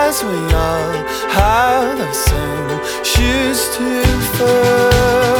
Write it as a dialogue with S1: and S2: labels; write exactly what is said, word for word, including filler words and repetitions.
S1: as we all have the same shoes to fill.